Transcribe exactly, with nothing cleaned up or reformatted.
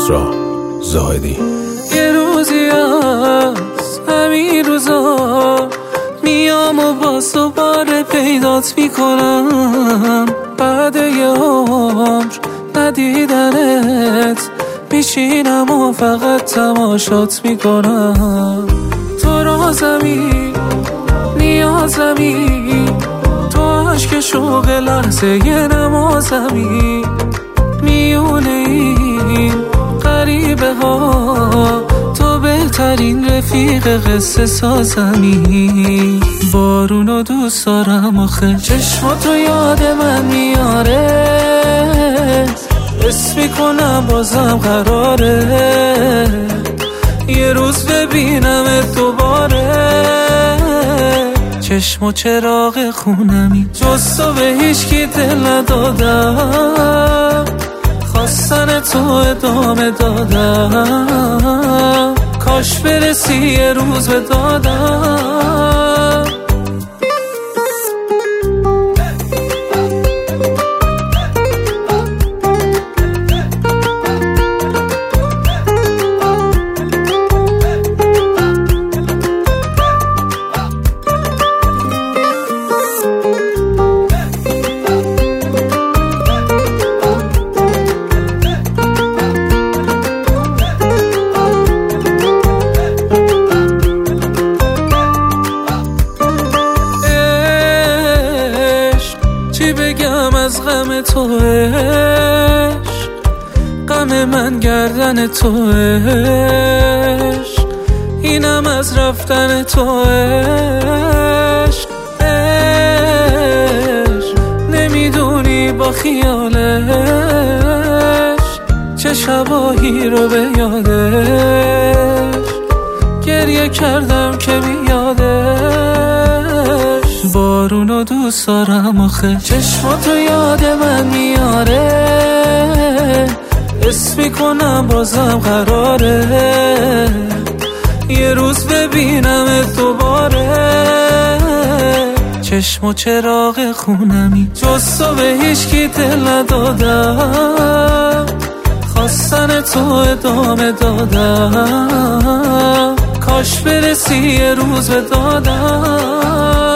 اسرا زاهدی. یه روزی از همین روزا میام و باز دوباره پیدات میکنم، بعد یه عمر ندیدنت میشینم و فقط تماشات میکنم. تو رازمی نیازمی، تو عشق شوق لحظه یه نمازمی، میونه این غریبه ها تو بهترین رفیق قصه سازمی. بارونو دوست دارم آخه چشماتو یاد من میاره، حس میکنم بازم قراره یه روز ببینمت دوباره. چشم و چراغ خونمی، جز تو به هیچ کی دل ندادم، خواستن تو ادامه دادم، کاش برسی یه روز به دادم. چی بگم از غم تو عشق، غم من گردن تو عشق، اینم از رفتن تو عشق. عشق نمیدونی با خیالش چه شباهی رو به یادش گریه کردم که بیادش. بارونو دوست دارم آخه چشماتو یاد من میاره، حس میکنم بازم قراره یه روز ببینمت دوباره. چشم و چراغ خونمی، جز تو به هیچ کی دل ندادم، خواستن تو ادامه دادم، کاش برسی یه روز به دادم.